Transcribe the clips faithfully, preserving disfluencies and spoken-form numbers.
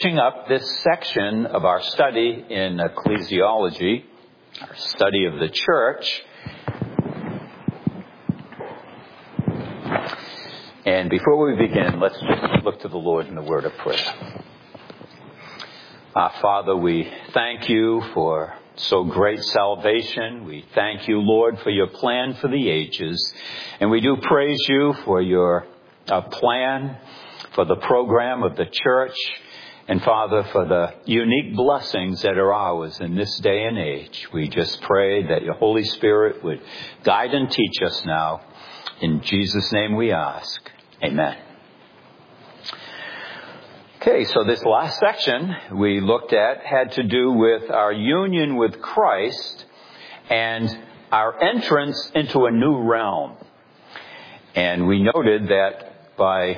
Finishing up this section of our study in ecclesiology, our study of the church. And before we begin, let's just look to the Lord in the word of prayer. Our Father, we thank you for so great salvation. We thank you, Lord, for your plan for the ages. And we do praise you for your uh, plan, for the program of the church. And Father, for the unique blessings that are ours in this day and age, we just pray that your Holy Spirit would guide and teach us now. In Jesus' name we ask. Amen. Okay, so this last section we looked at had to do with our union with Christ and our entrance into a new realm. And we noted that by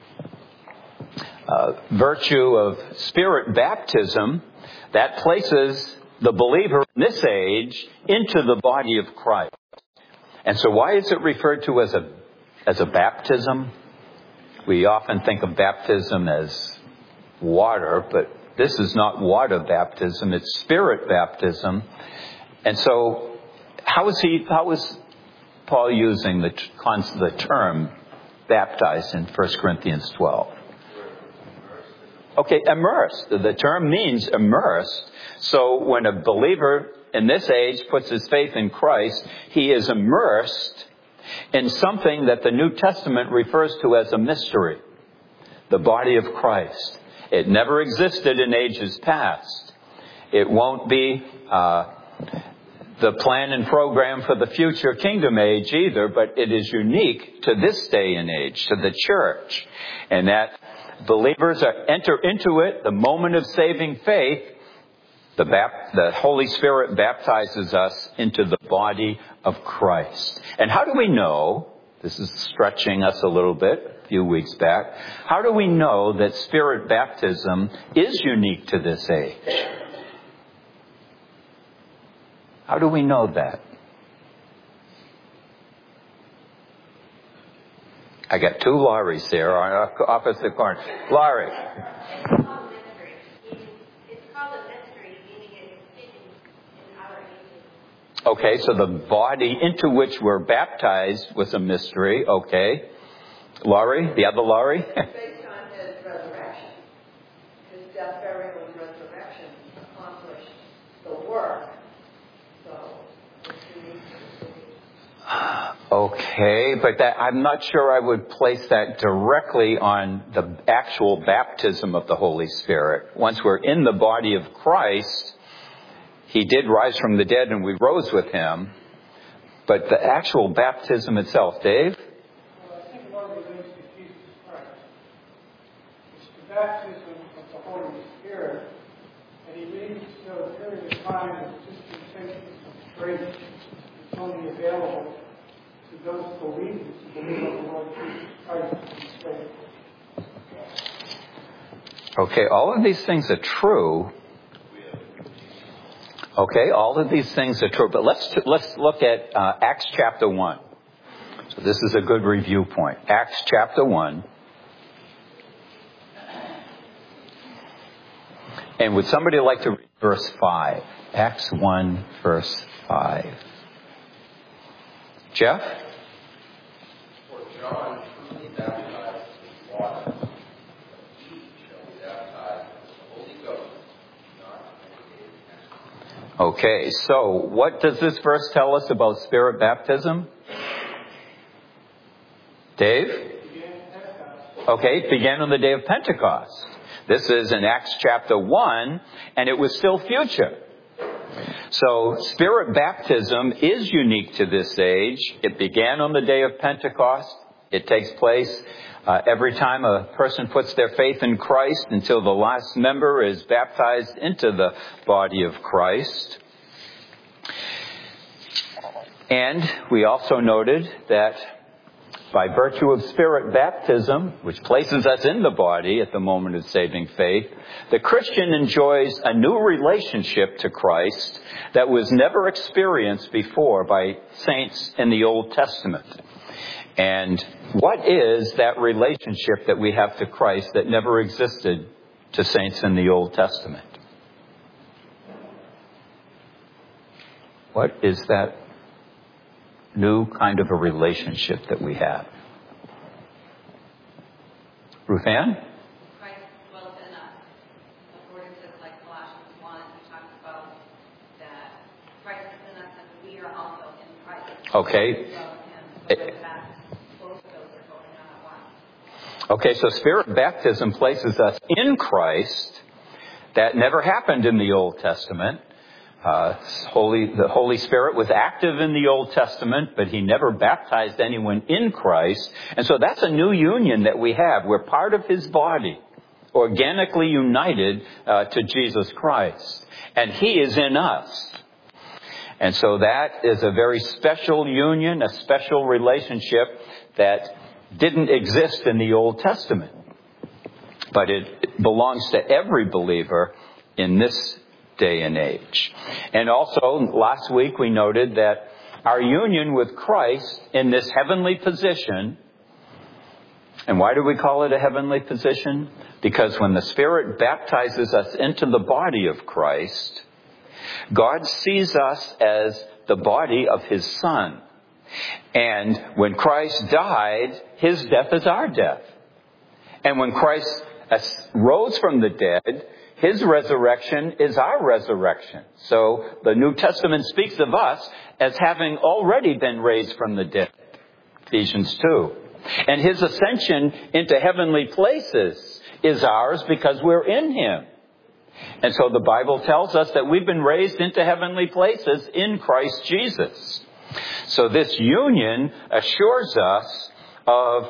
Uh, virtue of Spirit baptism, that places the believer in this age into the body of Christ. And so why is it referred to as a as a baptism? We often think of baptism as water, but this is not water baptism, it's Spirit baptism. And so how is he how is Paul using the the term baptized in First Corinthians twelve? Okay, immersed. The term means immersed. So when a believer in this age puts his faith in Christ, he is immersed in something that the New Testament refers to as a mystery. The body of Christ. It never existed in ages past. It won't be uh, the plan and program for the future kingdom age either, but it is unique to this day and age, to the church. And that believers are, enter into it the moment of saving faith. The, bap- the Holy Spirit baptizes us into the body of Christ. And how do we know, this is stretching us a little bit a few weeks back, how do we know that Spirit baptism is unique to this age? How do we know that? I got two Lauries there on opposite corners. Laurie. It's called a mystery. It's called a mystery, meaning it's hidden in our ages. Okay, so the body into which we're baptized was a mystery. Okay. Laurie, the other Laurie? It's based on his resurrection. His death, burial, and resurrection accomplished the work. So, it's unique to the city. Okay, but that, I'm not sure I would place that directly on the actual baptism of the Holy Spirit. Once we're in the body of Christ, He did rise from the dead and we rose with Him. But the actual baptism itself, Dave? Well, I think one relates to Jesus Christ. It's the baptism of the Holy Spirit, and He leaves to a period of time of dispensation of grace. It's only available to those believers who believe on the Lord Jesus Christ and faith. Okay, all of these things are true. Okay, all of these things are true. But let's let's look at uh, Acts chapter one. So this is a good review point. Acts chapter one. And would somebody like to read verse five? Acts one, verse five. Jeff? For John truly baptized with water, but ye shall be baptized with the Holy Ghost, not many days hence. Okay, so what does this verse tell us about Spirit baptism? Dave? Okay, it began on the day of Pentecost. This is in Acts chapter one, and it was still future. So Spirit baptism is unique to this age. It began on the day of Pentecost. It takes place uh, every time a person puts their faith in Christ until the last member is baptized into the body of Christ. And we also noted that by virtue of Spirit baptism, which places us in the body at the moment of saving faith, the Christian enjoys a new relationship to Christ that was never experienced before by saints in the Old Testament. And what is that relationship that we have to Christ that never existed to saints in the Old Testament. What is that new kind of a relationship that we have? Ruth Ann? Christ dwells in us. According to like Colossians one, he talks about that Christ is in us and we are also in Christ. Okay. So, and that both of those are going on at once. Okay, so Spirit baptism places us in Christ. That never happened in the Old Testament. Uh, Holy, the Holy Spirit was active in the Old Testament, but He never baptized anyone in Christ. And so that's a new union that we have. We're part of His body, organically united uh, to Jesus Christ. And He is in us. And so that is a very special union, a special relationship that didn't exist in the Old Testament. But it belongs to every believer in this day and age. And also, last week we noted that our union with Christ in this heavenly position, and why do we call it a heavenly position? Because when the Spirit baptizes us into the body of Christ, God sees us as the body of His Son. And when Christ died, His death is our death. And when Christ rose from the dead, His resurrection is our resurrection. So the New Testament speaks of us as having already been raised from the dead. Ephesians two. And His ascension into heavenly places is ours because we're in Him. And so the Bible tells us that we've been raised into heavenly places in Christ Jesus. So this union assures us of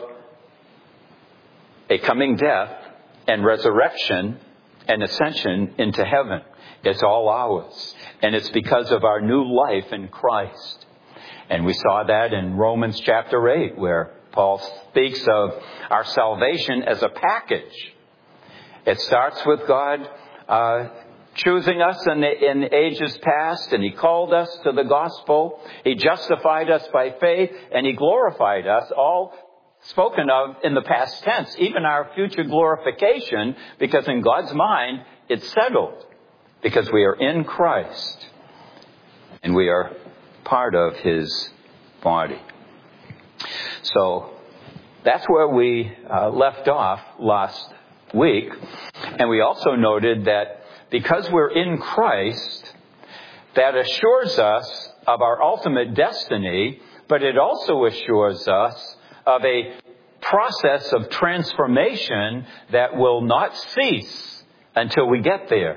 a coming death and resurrection and ascension into heaven. It's all ours. And it's because of our new life in Christ. And we saw that in Romans chapter eight, where Paul speaks of our salvation as a package. It starts with God uh, choosing us in, the, in ages past, and He called us to the gospel. He justified us by faith, and He glorified us, all spoken of in the past tense, even our future glorification, because in God's mind, it's settled. Because we are in Christ. And we are part of His body. So, that's where we uh, left off last week. And we also noted that because we're in Christ, that assures us of our ultimate destiny, but it also assures us of a process of transformation that will not cease until we get there.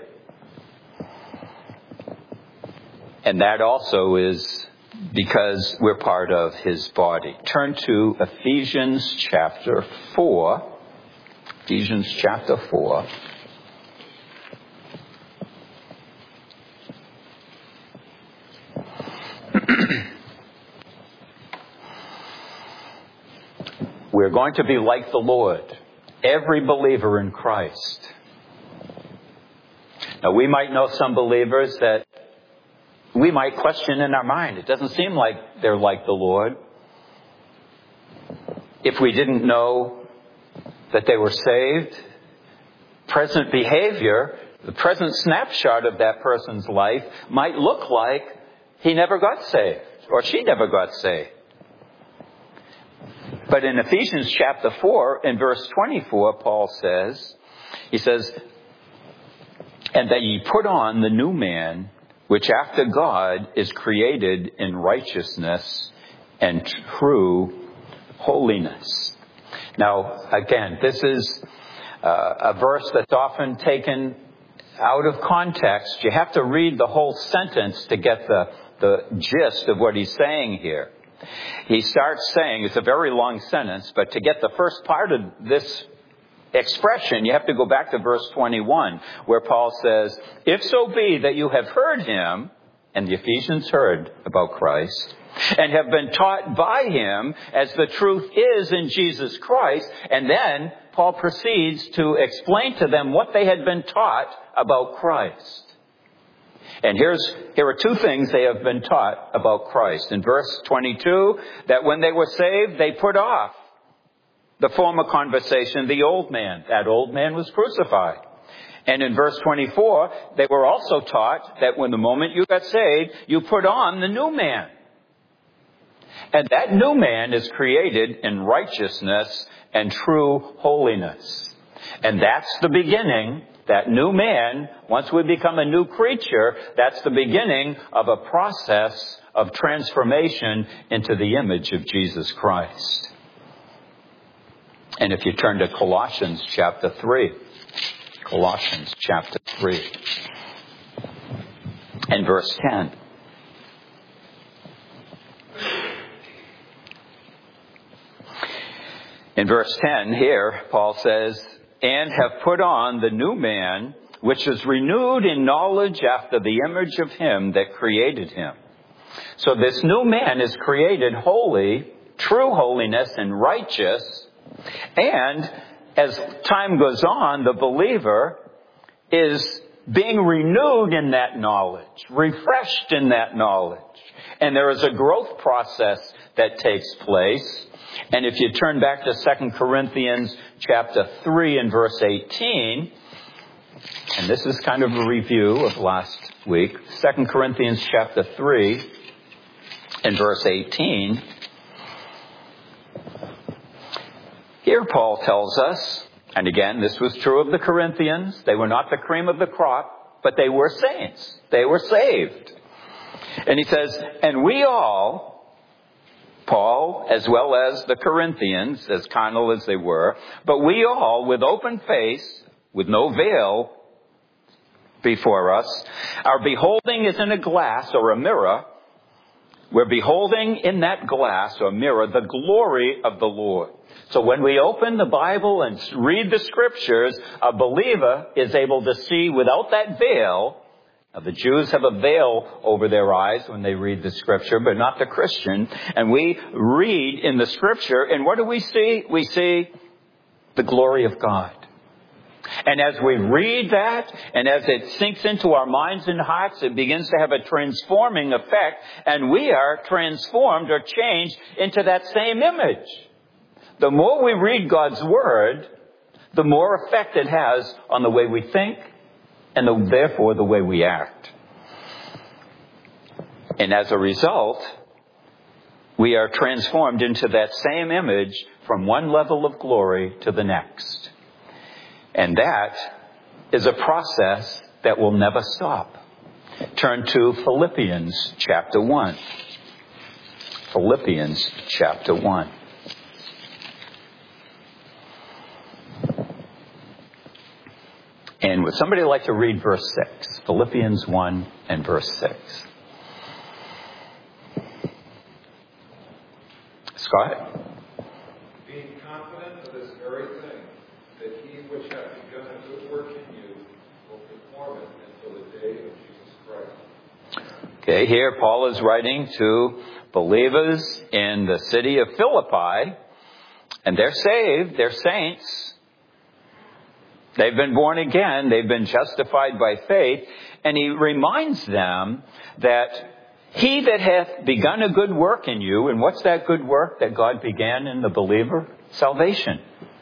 And that also is because we're part of His body. Turn to Ephesians chapter four. Ephesians chapter four. We're going to be like the Lord, every believer in Christ. Now, we might know some believers that we might question in our mind. It doesn't seem like they're like the Lord. If we didn't know that they were saved, present behavior, the present snapshot of that person's life might look like he never got saved or she never got saved. But in Ephesians chapter four, in verse twenty-four, Paul says, he says, and that ye put on the new man, which after God is created in righteousness and true holiness. Now, again, this is uh, a verse that's often taken out of context. You have to read the whole sentence to get the, the gist of what he's saying here. He starts saying, it's a very long sentence, but to get the first part of this expression, you have to go back to verse twenty-one, where Paul says, if so be that you have heard Him, and the Ephesians heard about Christ, and have been taught by Him as the truth is in Jesus Christ, and then Paul proceeds to explain to them what they had been taught about Christ. And here's, here are two things they have been taught about Christ. In verse twenty-two, that when they were saved, they put off the former conversation, the old man. That old man was crucified. And in verse twenty-four, they were also taught that when the moment you got saved, you put on the new man. And that new man is created in righteousness and true holiness. And that's the beginning. That new man, once we become a new creature, that's the beginning of a process of transformation into the image of Jesus Christ. And if you turn to Colossians chapter three, Colossians chapter three, and verse ten. In verse ten here, Paul says, and have put on the new man, which is renewed in knowledge after the image of him that created him. So this new man is created holy, true holiness and righteous. And as time goes on, the believer is being renewed in that knowledge, refreshed in that knowledge. And there is a growth process that takes place. And if you turn back to Second Corinthians chapter three and verse eighteen, and this is kind of a review of last week, Second Corinthians chapter three and verse eighteen, here Paul tells us, and again, this was true of the Corinthians, they were not the cream of the crop, but they were saints. They were saved. And he says, and we all, Paul, as well as the Corinthians, as carnal as they were, but we all, with open face, with no veil before us, are beholding as in a glass or a mirror. We're beholding in that glass or mirror the glory of the Lord. So when we open the Bible and read the Scriptures, a believer is able to see without that veil. Now, the Jews have a veil over their eyes when they read the Scripture, but not the Christian. And we read in the Scripture, and what do we see? We see the glory of God. And as we read that, and as it sinks into our minds and hearts, it begins to have a transforming effect, and we are transformed or changed into that same image. The more we read God's Word, the more effect it has on the way we think, and the, therefore the way we act. And as a result, we are transformed into that same image from one level of glory to the next. And that is a process that will never stop. Turn to Philippians chapter one. Philippians chapter one. And would somebody like to read verse six? Philippians one and verse six. Scott? Being confident of this very thing, that he which hath begun a good work in you will perform it until the day of Jesus Christ. Okay, here Paul is writing to believers in the city of Philippi, and they're saved, they're saints. They've been born again. They've been justified by faith. And he reminds them that he that hath begun a good work in you, and what's that good work that God began in the believer? Salvation.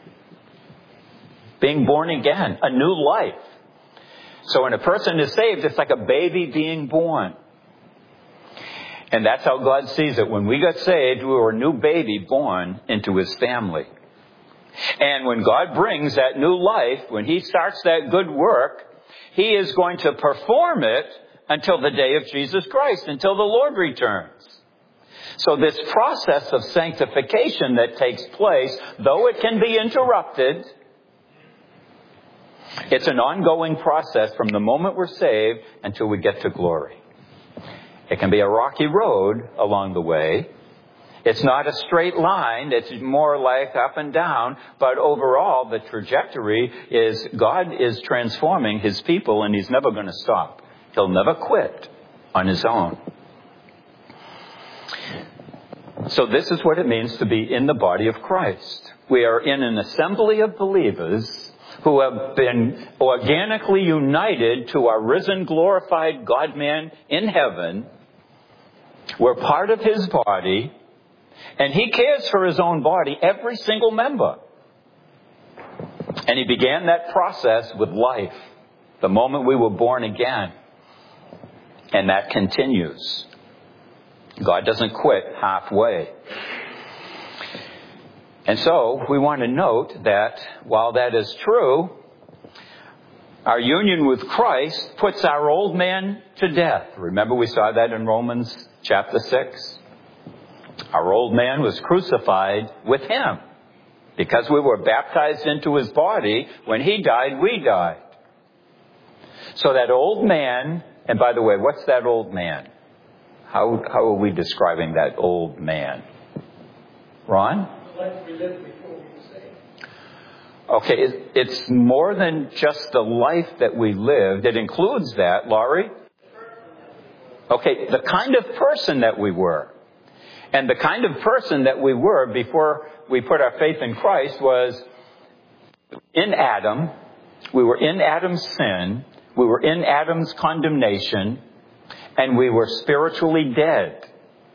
Being born again. A new life. So when a person is saved, it's like a baby being born. And that's how God sees it. When we got saved, we were a new baby born into his family. And when God brings that new life, when he starts that good work, he is going to perform it until the day of Jesus Christ, until the Lord returns. So this process of sanctification that takes place, though it can be interrupted, it's an ongoing process from the moment we're saved until we get to glory. It can be a rocky road along the way. It's not a straight line. It's more like up and down. But overall, the trajectory is God is transforming his people, and he's never going to stop. He'll never quit on his own. So this is what it means to be in the body of Christ. We are in an assembly of believers who have been organically united to our risen, glorified God-man in heaven. We're part of his body. And he cares for his own body, every single member. And he began that process with life. The moment we were born again. And that continues. God doesn't quit halfway. And so we want to note that while that is true, our union with Christ puts our old man to death. Remember we saw that in Romans chapter six? Our old man was crucified with him. Because we were baptized into his body, when he died, we died. So that old man, and by the way, what's that old man? How, how are we describing that old man? Ron? The life we lived before we were saved. Okay, it, it's more than just the life that we lived. It includes that, Laurie. Okay, the kind of person that we were. And the kind of person that we were before we put our faith in Christ was in Adam. We were in Adam's sin. We were in Adam's condemnation. And we were spiritually dead.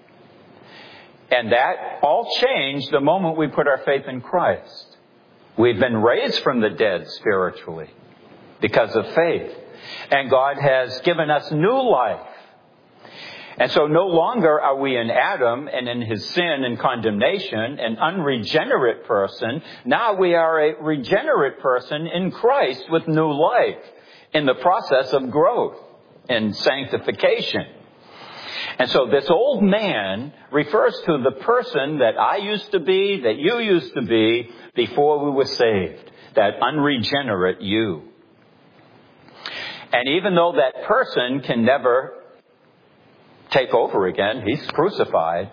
And that all changed the moment we put our faith in Christ. We've been raised from the dead spiritually because of faith. And God has given us new life. And so no longer are we in Adam and in his sin and condemnation, an unregenerate person. Now we are a regenerate person in Christ with new life in the process of growth and sanctification. And so this old man refers to the person that I used to be, that you used to be before we were saved. That unregenerate you. And even though that person can never take over again, he's crucified,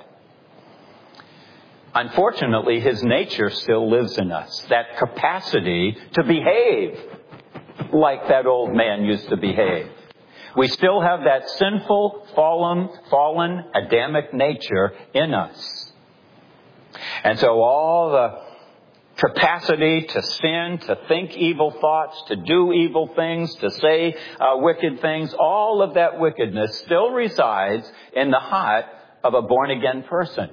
unfortunately his nature still lives in us. That capacity to behave like that old man used to behave. We still have that sinful, fallen, fallen Adamic nature in us. And so all the capacity to sin, to think evil thoughts, to do evil things, to say uh, wicked things, all of that wickedness still resides in the heart of a born-again person.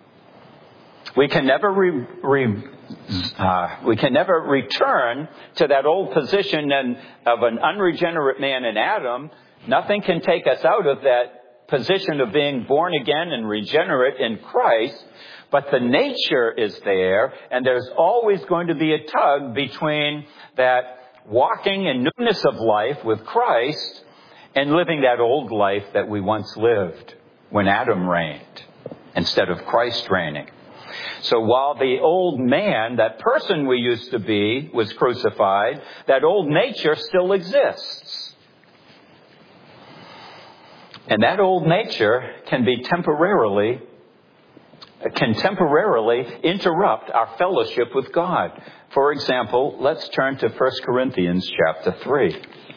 We can never re, re, uh, we can never return to that old position and, of an unregenerate man in Adam. Nothing can take us out of that position of being born again and regenerate in Christ. But the nature is there, and there's always going to be a tug between that walking in newness of life with Christ and living that old life that we once lived when Adam reigned instead of Christ reigning. So while the old man, that person we used to be, was crucified, that old nature still exists. And that old nature can be temporarily can temporarily interrupt our fellowship with God. For example, let's turn to First Corinthians chapter three.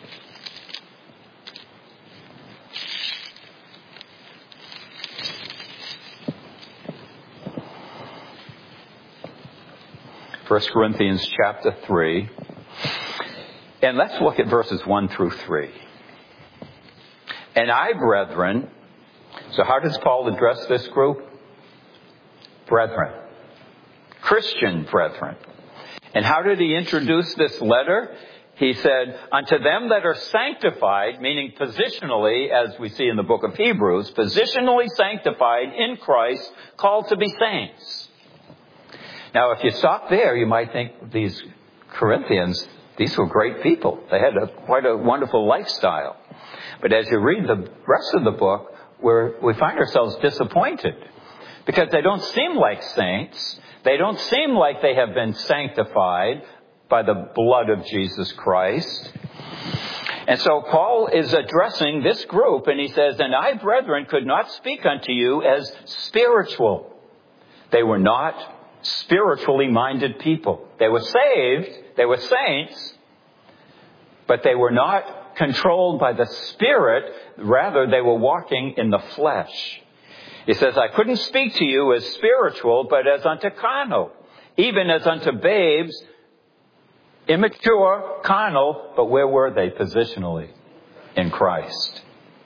First Corinthians chapter three. And let's look at verses one through three. And I, brethren, so how does Paul address this group? Brethren. Christian brethren. And how did he introduce this letter? He said, unto them that are sanctified, meaning positionally, as we see in the book of Hebrews, positionally sanctified in Christ, called to be saints. Now, if you stop there, you might think these Corinthians, these were great people. They had a, quite a wonderful lifestyle. But as you read the rest of the book, we're, we find ourselves disappointed. Because they don't seem like saints. They don't seem like they have been sanctified by the blood of Jesus Christ. And so Paul is addressing this group, and he says, and I, brethren, could not speak unto you as spiritual. They were not spiritually minded people. They were saved, they were saints, but they were not controlled by the Spirit. Rather, they were walking in the flesh. He says, I couldn't speak to you as spiritual, but as unto carnal, even as unto babes, immature, carnal, but where were they positionally? In Christ.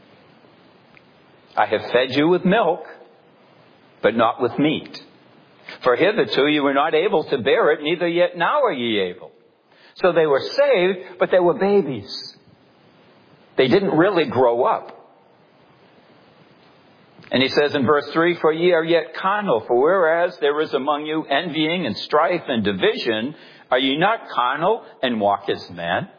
I have fed you with milk, but not with meat. For hitherto you were not able to bear it, neither yet now are ye able. So they were saved, but they were babies. They didn't really grow up. And he says in verse three, for ye are yet carnal, for whereas there is among you envying and strife and division, are ye not carnal and walk as men?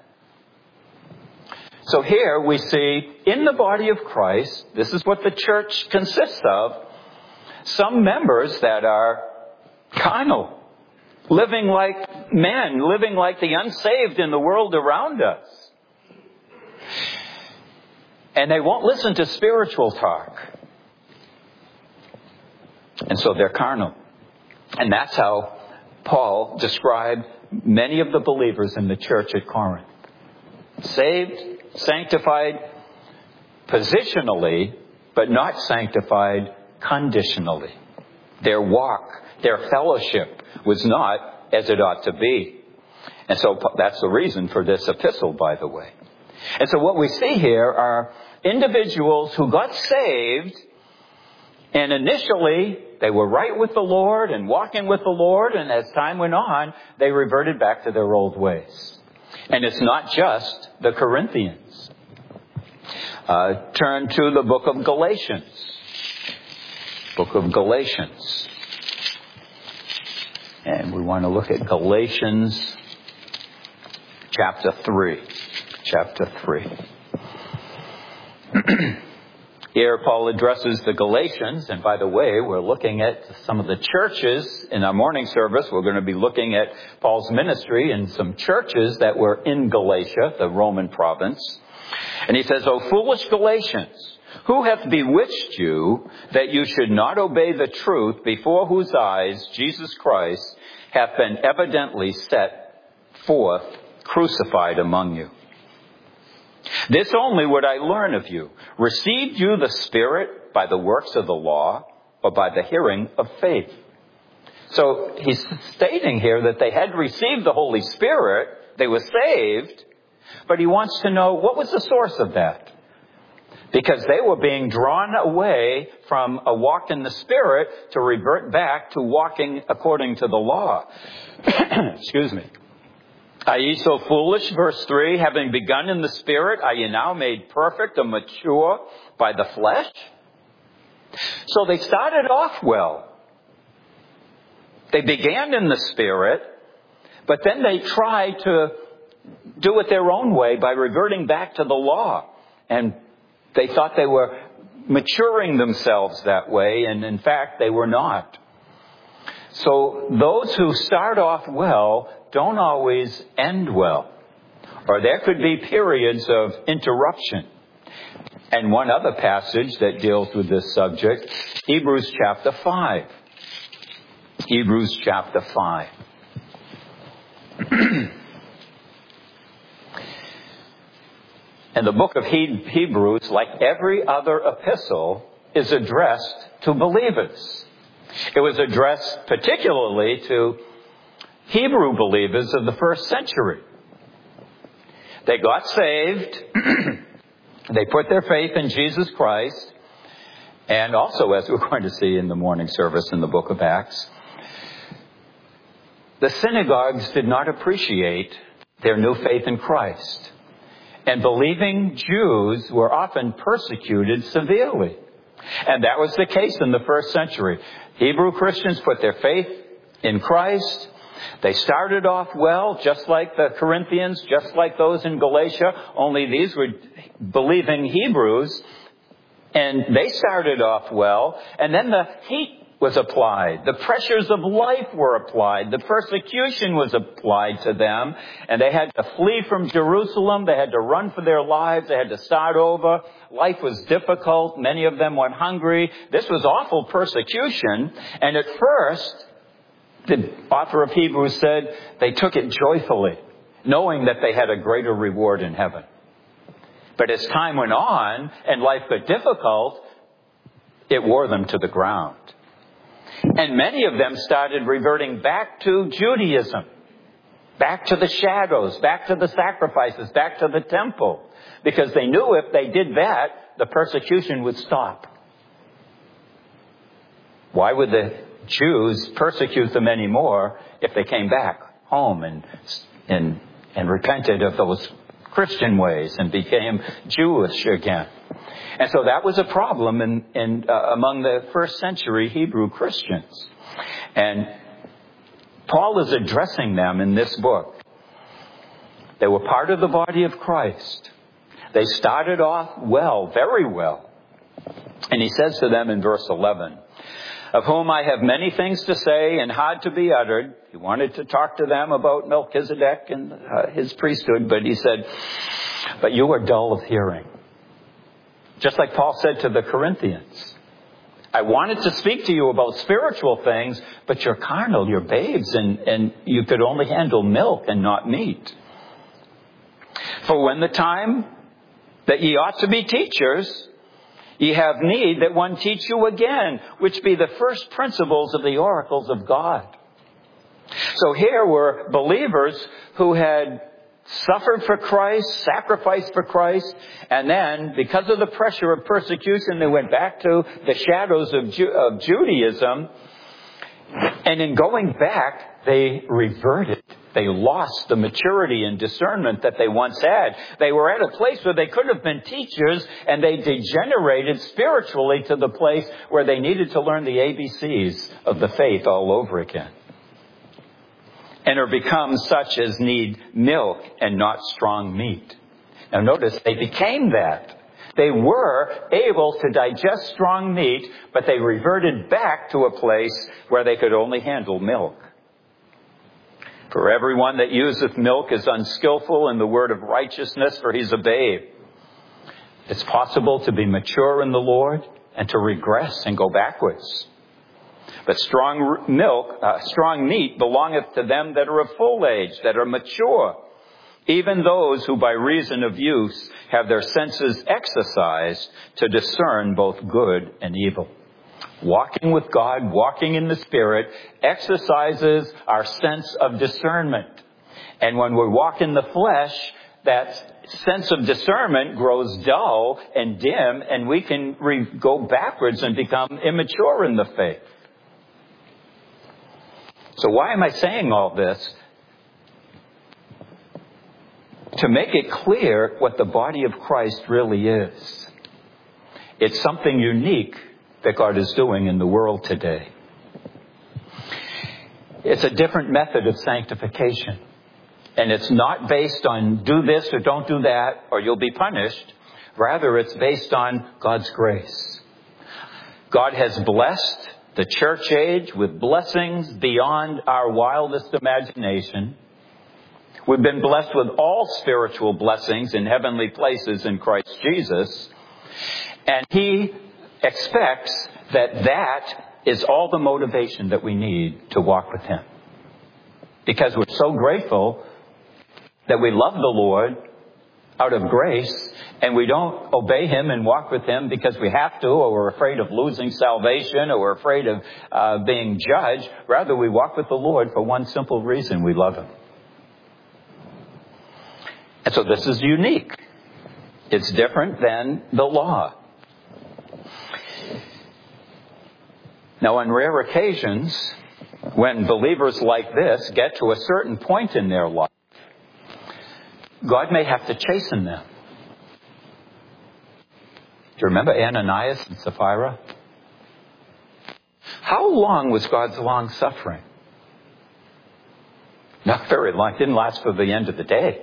So here we see in the body of Christ, this is what the church consists of, some members that are carnal, living like men, living like the unsaved in the world around us. And they won't listen to spiritual talk. And so they're carnal. And that's how Paul described many of the believers in the church at Corinth. Saved, sanctified positionally, but not sanctified conditionally. Their walk, their fellowship was not as it ought to be. And so that's the reason for this epistle, by the way. And so what we see here are individuals who got saved, and initially they were right with the Lord and walking with the Lord, and as time went on, they reverted back to their old ways. And it's not just the Corinthians. Uh, turn to the book of Galatians. Book of Galatians. And we want to look at Galatians chapter three. Chapter three. Here Paul addresses the Galatians, and by the way, we're looking at some of the churches in our morning service. We're going to be looking at Paul's ministry in some churches that were in Galatia, the Roman province. And he says, O foolish Galatians, who hath bewitched you that you should not obey the truth, before whose eyes Jesus Christ hath been evidently set forth, crucified among you? This only would I learn of you. Received you the Spirit by the works of the law, or by the hearing of faith? So he's stating here that they had received the Holy Spirit, they were saved, but he wants to know what was the source of that. Because they were being drawn away from a walk in the Spirit to revert back to walking according to the law. Excuse me. Are ye so foolish, verse three, having begun in the Spirit, are ye now made perfect or mature by the flesh? So they started off well. They began in the Spirit, but then they tried to do it their own way by reverting back to the law. And they thought they were maturing themselves that way, and in fact, they were not. So those who start off well don't always end well. Or there could be periods of interruption. And one other passage that deals with this subject, Hebrews chapter five. Hebrews chapter five. And the book of Hebrews, like every other epistle, is addressed to believers. It was addressed particularly to Hebrew believers of the first century. They got saved. They put their faith in Jesus Christ. And also, as we're going to see in the morning service in the book of Acts, the synagogues did not appreciate their new faith in Christ. And believing Jews were often persecuted severely. And that was the case in the first century. Hebrew Christians put their faith in Christ. They started off well, just like the Corinthians, just like those in Galatia, only these were believing Hebrews. And they started off well, and then the heat was applied. The pressures of life were applied. The persecution was applied to them. And they had to flee from Jerusalem. They had to run for their lives. They had to start over. Life was difficult. Many of them went hungry. This was awful persecution. And at first, the author of Hebrews said they took it joyfully, knowing that they had a greater reward in heaven. But as time went on and life got difficult, it wore them to the ground. And many of them started reverting back to Judaism, back to the shadows, back to the sacrifices, back to the temple, because they knew if they did that, the persecution would stop. Why would the Jews persecute them anymore if they came back home and and and repented of those Christian ways and became Jewish again. And so that was a problem in, in uh, among the first century Hebrew Christians. And Paul is addressing them in this book. They were part of the body of Christ. They started off well, very well. And he says to them in verse eleven, of whom I have many things to say and hard to be uttered. He wanted to talk to them about Melchizedek and uh, his priesthood, but he said, but you are dull of hearing. Just like Paul said to the Corinthians. I wanted to speak to you about spiritual things, but you're carnal, you're babes, and, and you could only handle milk and not meat. For when the time that ye ought to be teachers, ye have need that one teach you again, which be the first principles of the oracles of God. So here were believers who had suffered for Christ, sacrificed for Christ, and then, because of the pressure of persecution, they went back to the shadows of, Ju- of Judaism. And in going back, they reverted. They lost the maturity and discernment that they once had. They were at a place where they could have been teachers, and they degenerated spiritually to the place where they needed to learn the A B Cs of the faith all over again. And are become such as need milk and not strong meat. Now notice, they became that. They were able to digest strong meat, but they reverted back to a place where they could only handle milk. For everyone that useth milk is unskillful in the word of righteousness, for he's a babe. It's possible to be mature in the Lord and to regress and go backwards. But strong milk, uh, strong meat belongeth to them that are of full age, that are mature, even those who by reason of use have their senses exercised to discern both good and evil. Walking with God, walking in the Spirit, exercises our sense of discernment. And when we walk in the flesh, that sense of discernment grows dull and dim, and we can re- go backwards and become immature in the faith. So why am I saying all this? To make it clear what the body of Christ really is. It's something unique that God is doing in the world today. It's a different method of sanctification. And it's not based on do this or don't do that or you'll be punished. Rather, it's based on God's grace. God has blessed the church age with blessings beyond our wildest imagination. We've been blessed with all spiritual blessings in heavenly places in Christ Jesus. And He expects that that is all the motivation that we need to walk with Him. Because we're so grateful that we love the Lord out of grace, and we don't obey Him and walk with Him because we have to, or we're afraid of losing salvation, or we're afraid of uh, being judged. Rather, we walk with the Lord for one simple reason: we love Him. And so this is unique. It's different than the law. Now, on rare occasions, when believers like this get to a certain point in their life, God may have to chasten them. Do you remember Ananias and Sapphira? How long was God's long suffering? Not very long. It didn't last for the end of the day.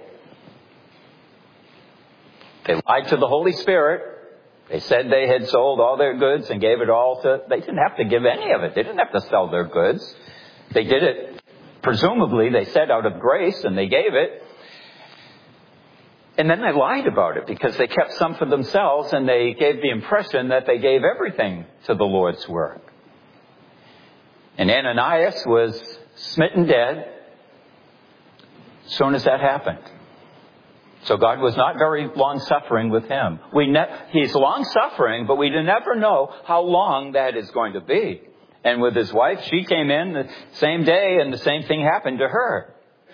They lied to the Holy Spirit. They said they had sold all their goods and gave it all to... They didn't have to give any of it. They didn't have to sell their goods. They did it, presumably, they said out of grace, and they gave it. And then they lied about it because they kept some for themselves, and they gave the impression that they gave everything to the Lord's work. And Ananias was smitten dead as soon as that happened. So God was not very long-suffering with him. We ne- He's long-suffering, but we never know how long that is going to be. And with his wife, she came in the same day, and the same thing happened to her.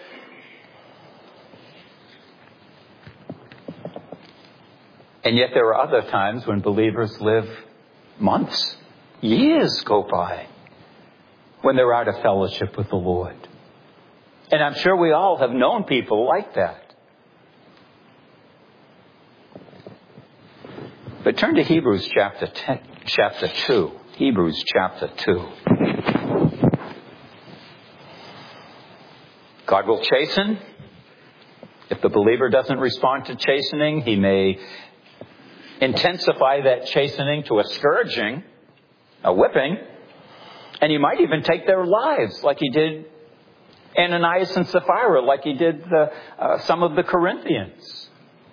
And yet there are other times when believers live months, years go by, when they're out of fellowship with the Lord. And I'm sure we all have known people like that. But turn to Hebrews chapter ten, chapter two. Hebrews chapter two. God will chasten. If the believer doesn't respond to chastening, he may intensify that chastening to a scourging, a whipping, and he might even take their lives like he did Ananias and Sapphira, like he did the, uh, some of the Corinthians.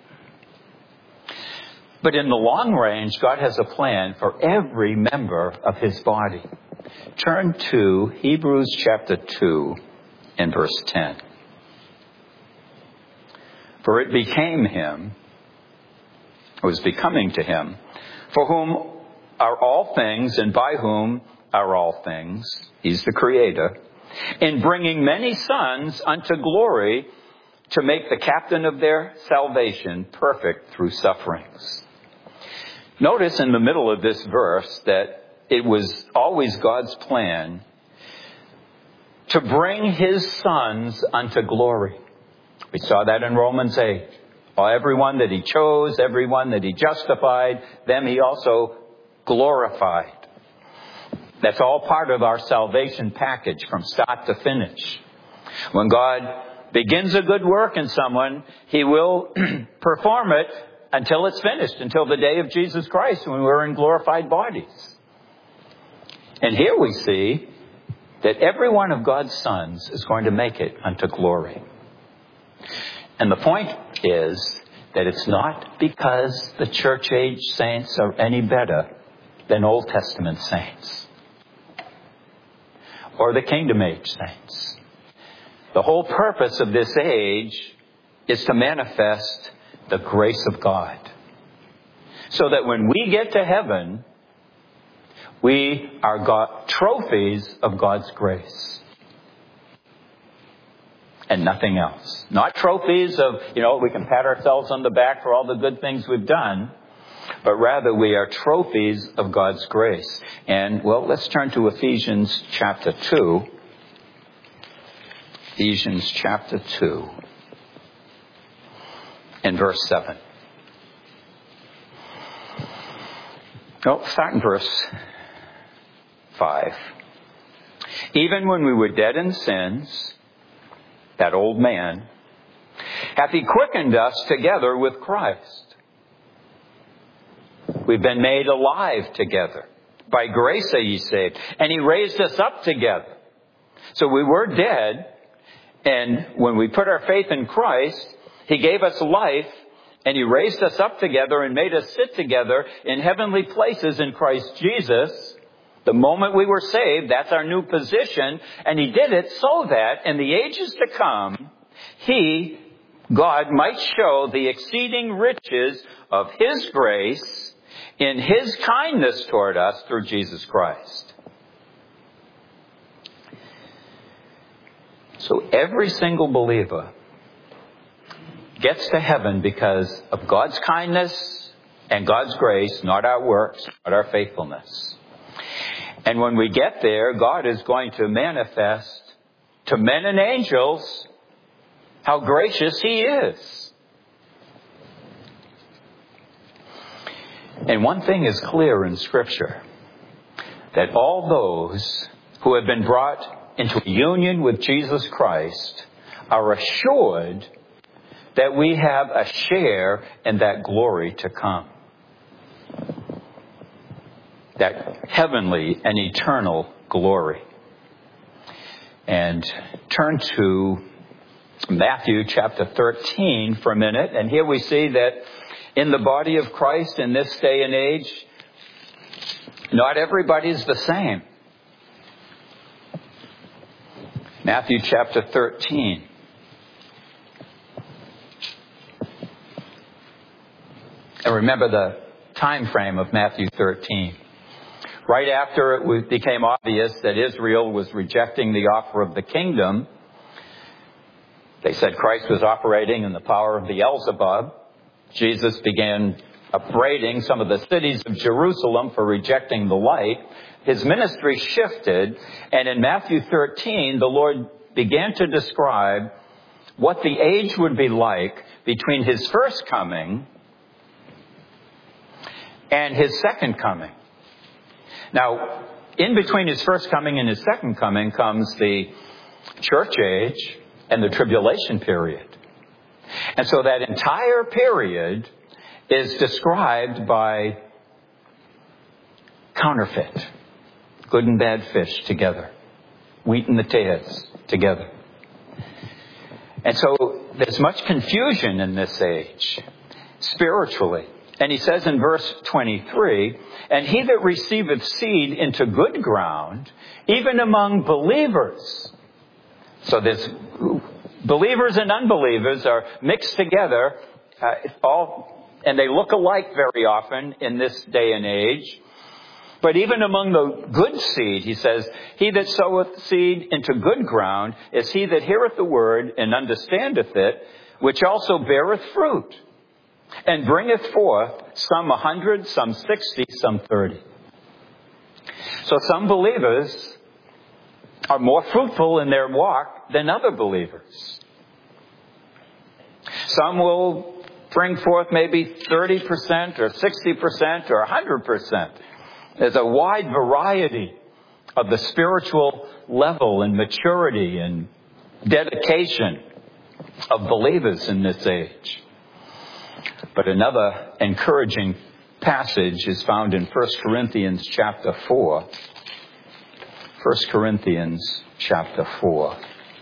But in the long range, God has a plan for every member of his body. Turn to Hebrews chapter two and verse ten. For it became him, or was becoming to him, for whom are all things and by whom are all things, he's the creator, in bringing many sons unto glory, to make the captain of their salvation perfect through sufferings. Notice in the middle of this verse that it was always God's plan to bring his sons unto glory. We saw that in Romans eight. Everyone that he chose, everyone that he justified, them he also glorified. That's all part of our salvation package from start to finish. When God begins a good work in someone, he will perform it until it's finished, until the day of Jesus Christ when we're in glorified bodies. And here we see that every one of God's sons is going to make it unto glory. And the point is that it's not because the church age saints are any better than Old Testament saints or the kingdom age saints. The whole purpose of this age is to manifest the grace of God, so that when we get to heaven, we are God, trophies of God's grace. And nothing else. Not trophies of, you know, we can pat ourselves on the back for all the good things we've done, but rather we are trophies of God's grace. And, well, let's turn to Ephesians chapter two. Ephesians chapter two and verse seven. Oh, start in verse five. Even when we were dead in sins, that old man, hath he quickened us together with Christ. We've been made alive together. By grace are ye saved. And he raised us up together. So we were dead, and when we put our faith in Christ, he gave us life, and he raised us up together and made us sit together in heavenly places in Christ Jesus. The moment we were saved, that's our new position. And he did it so that in the ages to come, he, God, might show the exceeding riches of his grace in his kindness toward us through Jesus Christ. So every single believer gets to heaven because of God's kindness and God's grace, not our works, not our faithfulness. And when we get there, God is going to manifest to men and angels how gracious he is. And one thing is clear in Scripture, that all those who have been brought into union with Jesus Christ are assured that we have a share in that glory to come. That heavenly and eternal glory. And turn to Matthew chapter thirteen for a minute. And here we see that in the body of Christ in this day and age, not everybody's the same. Matthew chapter thirteen. And remember the time frame of Matthew thirteen. Right after it became obvious that Israel was rejecting the offer of the kingdom, they said Christ was operating in the power of Beelzebub. Jesus began upbraiding some of the cities of Jerusalem for rejecting the light. His ministry shifted, and in Matthew thirteen, the Lord began to describe what the age would be like between his first coming and his second coming. Now, in between his first coming and his second coming comes the church age and the tribulation period. And so that entire period is described by counterfeit. Good and bad fish together. Wheat and the tares together. And so there's much confusion in this age, spiritually. And he says in verse twenty-three, and he that receiveth seed into good ground, even among believers. So there's believers and unbelievers are mixed together, uh, all, and they look alike very often in this day and age. But even among the good seed, he says, he that soweth seed into good ground is he that heareth the word and understandeth it, which also beareth fruit, and bringeth forth some a hundred, some sixty, some thirty. So some believers are more fruitful in their walk than other believers. Some will bring forth maybe thirty percent or sixty percent or one hundred percent. There's a wide variety of the spiritual level and maturity and dedication of believers in this age. But another encouraging passage is found in First Corinthians chapter four. First Corinthians chapter four.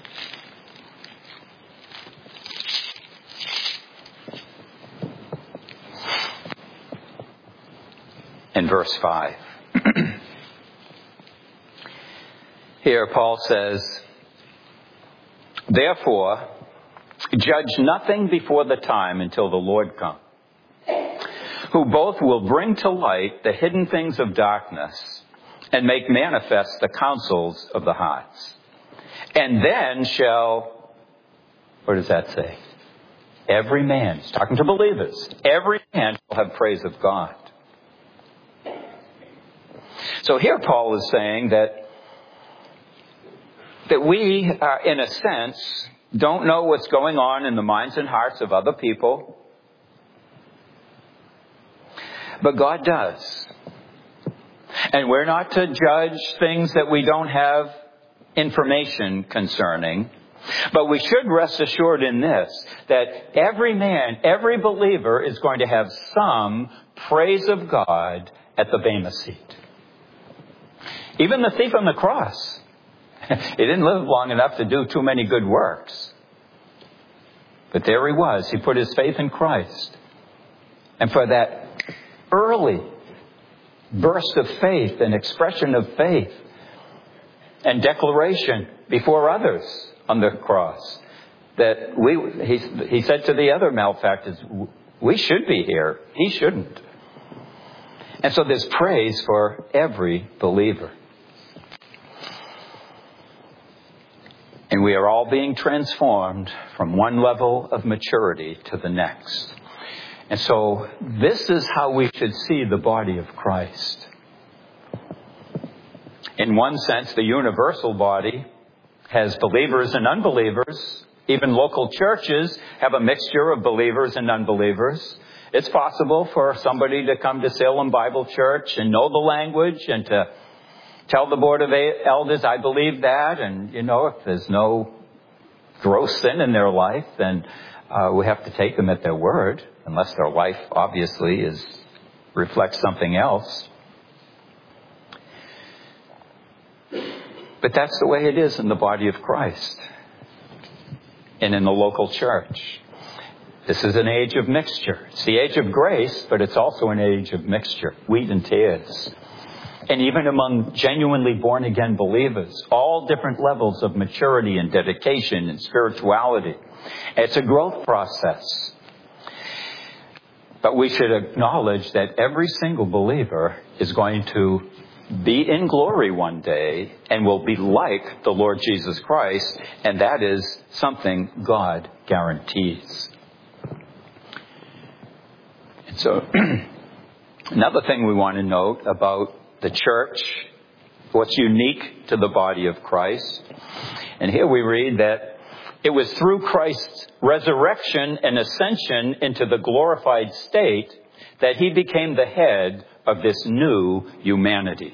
In verse five. Here Paul says, therefore, judge nothing before the time until the Lord come, who both will bring to light the hidden things of darkness and make manifest the counsels of the hearts. And then shall, what does that say? Every man, he's talking to believers, every man shall have praise of God. So here Paul is saying that that we, uh, in a sense, don't know what's going on in the minds and hearts of other people. But God does. And we're not to judge things that we don't have information concerning. But we should rest assured in this, that every man, every believer is going to have some praise of God at the Bema seat. Even the thief on the cross. He didn't live long enough to do too many good works. But there he was. He put his faith in Christ. And for that early burst of faith and expression of faith and declaration before others on the cross, that we, he, he said to the other malefactors, we should be here. He shouldn't. And so there's praise for every believer. And we are all being transformed from one level of maturity to the next. And so this is how we should see the body of Christ. In one sense, the universal body has believers and unbelievers. Even local churches have a mixture of believers and unbelievers. It's possible for somebody to come to Salem Bible Church and know the language and to tell the Board of Elders, I believe that, and, you know, if there's no gross sin in their life, then uh, we have to take them at their word, unless their life, obviously, is reflects something else. But that's the way it is in the body of Christ and in the local church. This is an age of mixture. It's the age of grace, but it's also an age of mixture, wheat and tares. And even among genuinely born-again believers, all different levels of maturity and dedication and spirituality. It's a growth process. But we should acknowledge that every single believer is going to be in glory one day and will be like the Lord Jesus Christ, and that is something God guarantees. And so, another thing we want to note about the church, what's unique to the body of Christ. And here we read that it was through Christ's resurrection and ascension into the glorified state that he became the head of this new humanity.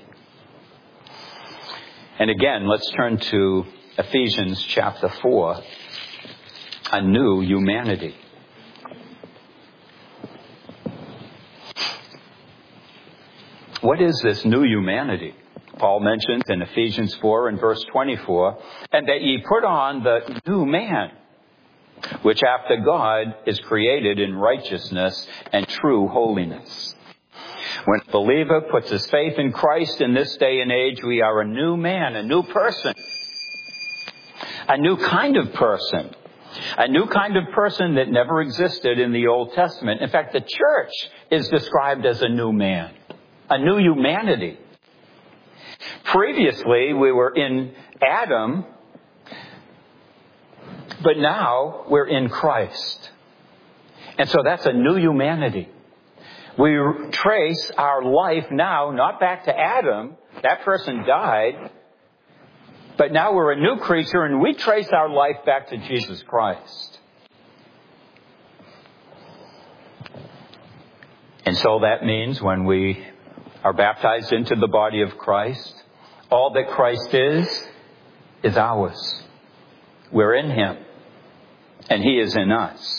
And again, let's turn to Ephesians chapter four, a new humanity. What is this new humanity? Paul mentions in Ephesians four and verse twenty-four, and that ye put on the new man, which after God is created in righteousness and true holiness. When a believer puts his faith in Christ in this day and age, we are a new man, a new person, a new kind of person, a new kind of person that never existed in the Old Testament. In fact, the church is described as a new man, a new humanity. Previously, we were in Adam, but now we're in Christ. And so that's a new humanity. We trace our life now not back to Adam. That person died. But now we're a new creature and we trace our life back to Jesus Christ. And so that means when we are baptized into the body of Christ, all that Christ is, is ours. We're in Him. And He is in us.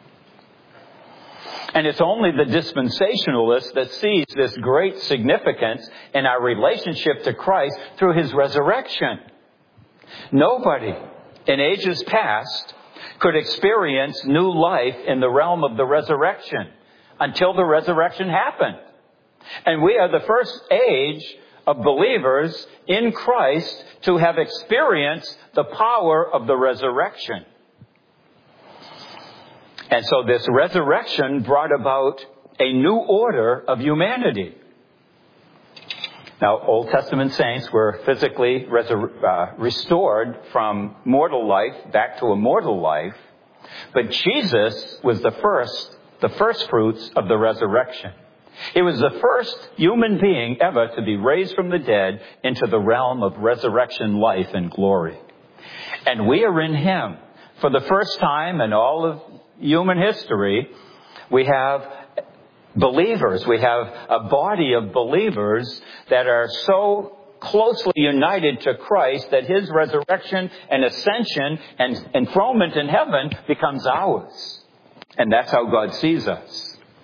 And it's only the dispensationalist that sees this great significance in our relationship to Christ through His resurrection. Nobody in ages past could experience new life in the realm of the resurrection until the resurrection happened. And we are the first age of believers in Christ to have experienced the power of the resurrection. And so this resurrection brought about a new order of humanity. Now, Old Testament saints were physically resur- uh, restored from mortal life back to immortal life. But Jesus was the first, the first fruits of the resurrection. He was the first human being ever to be raised from the dead into the realm of resurrection life and glory. And we are in Him. For the first time in all of human history, we have believers. We have a body of believers that are so closely united to Christ that His resurrection and ascension and enthronement in heaven becomes ours. And that's how God sees us.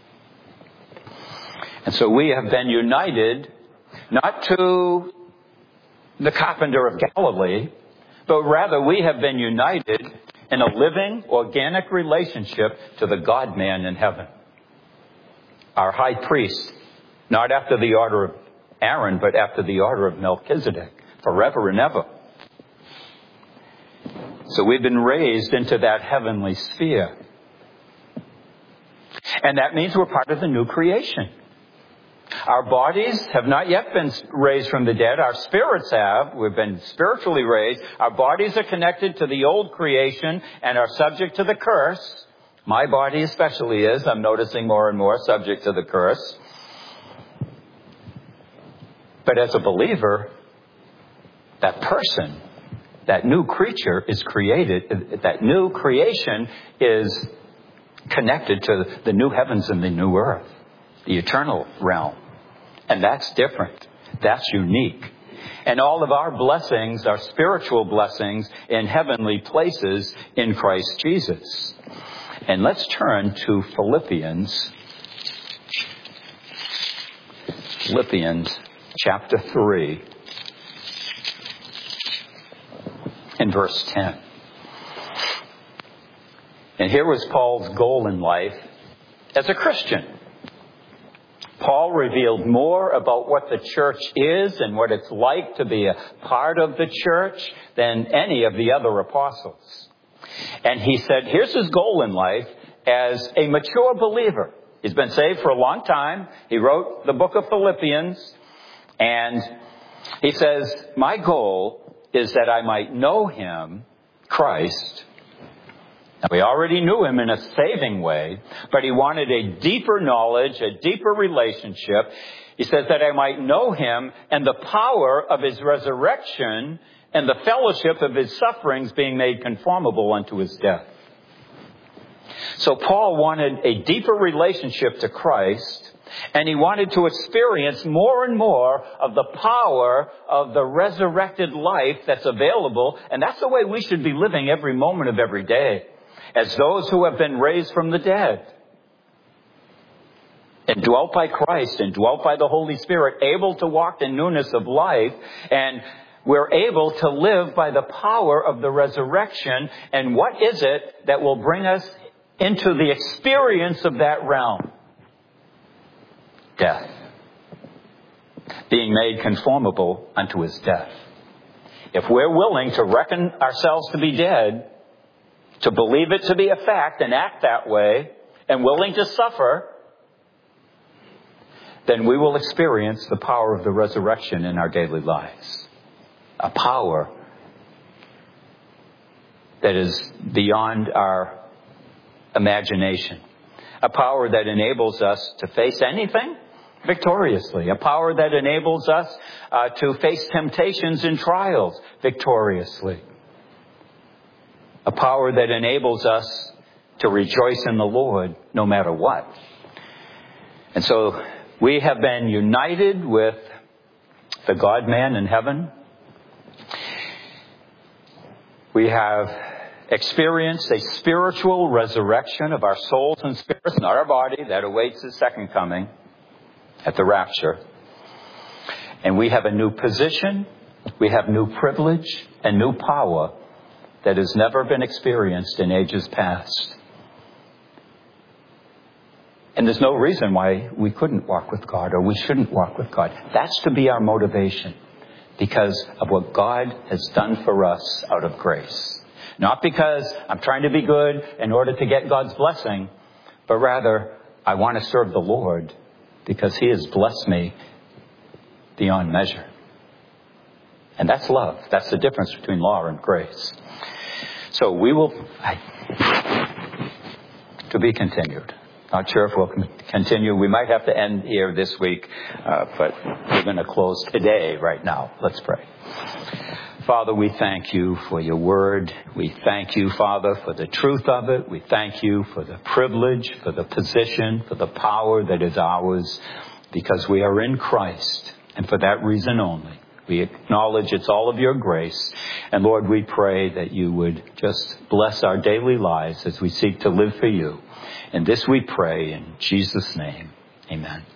And so we have been united not to the carpenter of Galilee, but rather we have been united in a living, organic relationship to the God-man in heaven. Our high priest, not after the order of Aaron, but after the order of Melchizedek, forever and ever. So we've been raised into that heavenly sphere. And that means we're part of the new creation. Our bodies have not yet been raised from the dead. Our spirits have. We've been spiritually raised. Our bodies are connected to the old creation and are subject to the curse. My body especially is. I'm noticing more and more subject to the curse. But as a believer, that person, that new creature is created. That new creation is connected to the new heavens and the new earth, the eternal realm. And that's different. That's unique. And all of our blessings are spiritual blessings in heavenly places in Christ Jesus. And let's turn to Philippians. Philippians chapter three and verse ten. And here was Paul's goal in life as a Christian. Paul revealed more about what the church is and what it's like to be a part of the church than any of the other apostles. And he said, here's his goal in life as a mature believer. He's been saved for a long time. He wrote the book of Philippians. And he says, my goal is that I might know Him, Christ. Now, we already knew Him in a saving way, but he wanted a deeper knowledge, a deeper relationship. He says that I might know Him and the power of His resurrection and the fellowship of His sufferings, being made conformable unto His death. So Paul wanted a deeper relationship to Christ, and he wanted to experience more and more of the power of the resurrected life that's available. And that's the way we should be living every moment of every day, as those who have been raised from the dead, indwelt by Christ, indwelt by the Holy Spirit, able to walk in newness of life. And we're able to live by the power of the resurrection. And what is it that will bring us into the experience of that realm? Death. Being made conformable unto his death. If we're willing to reckon ourselves to be dead, to believe it to be a fact and act that way, and willing to suffer, then we will experience the power of the resurrection in our daily lives. A power that is beyond our imagination. A power that enables us to face anything victoriously. A power that enables us uh, to face temptations and trials victoriously. A power that enables us to rejoice in the Lord no matter what. And so we have been united with the God-man in heaven. We have experienced a spiritual resurrection of our souls and spirits, not our body, that awaits his second coming at the rapture. And we have a new position, we have new privilege and new power that has never been experienced in ages past. And there's no reason why we couldn't walk with God or we shouldn't walk with God. That's to be our motivation because of what God has done for us out of grace. Not because I'm trying to be good in order to get God's blessing, but rather I want to serve the Lord because he has blessed me beyond measure. And that's love. That's the difference between law and grace. So we will, I, to be continued. Not sure if we'll continue. We might have to end here this week, uh, but we're going to close today, right now. Let's pray. Father, we thank you for your word. We thank you, Father, for the truth of it. We thank you for the privilege, for the position, for the power that is ours, because we are in Christ. And for that reason only, we acknowledge it's all of your grace. And Lord, we pray that you would just bless our daily lives as we seek to live for you. And this we pray in Jesus' name. Amen.